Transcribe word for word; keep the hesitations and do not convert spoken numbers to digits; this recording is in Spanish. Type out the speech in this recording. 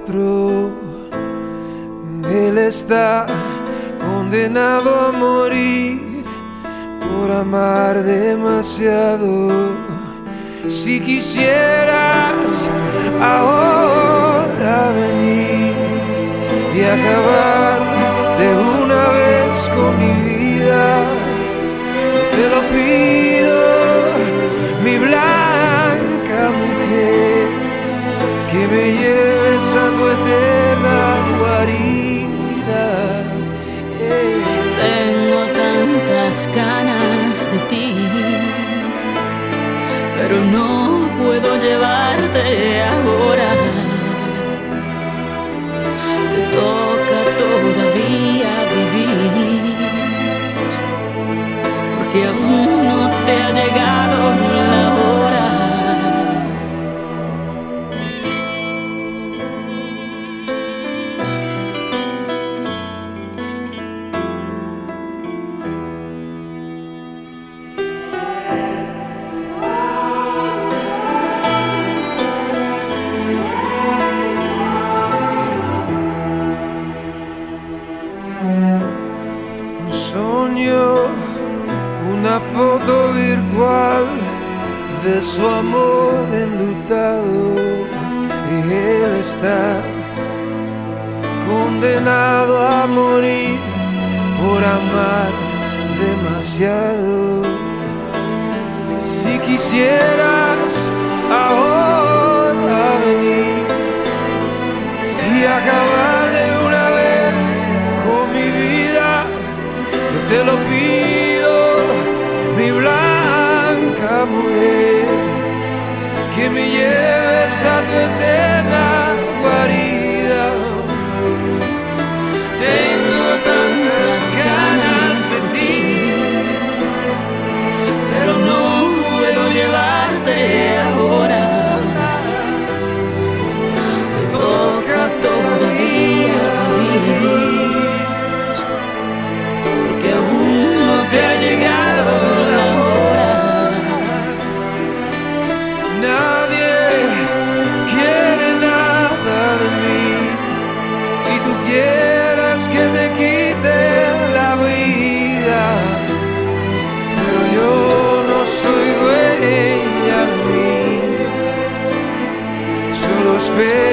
otro. Él está condenado a morir por amar demasiado. Si quisieras ahora venir y acabar de una vez con mi vida, te lo pido, mi blanca mujer, que me lleves a tu eterna guarida. Eh. Tengo tantas ganas de ti, pero no puedo llevarte ahora. Te toca todavía vivir, porque aún no te ha llegado la hora. Un sueño, una foto virtual de su amor enlutado, y él está condenado a morir por amar demasiado. Si quisieras ahora venir y acabar de una vez con mi vida, yo te lo pido, mi blanca mujer, que me lleves a tu eterna guarida. Tengo tantas ganas de ti, pero no puedo llevarte ahora. Te toca todavía vivir, porque aún no te ha llegado la hora. Nadie quiere nada de mí, y tú quieres que te quite la vida, pero yo no soy dueña de mí, solo espero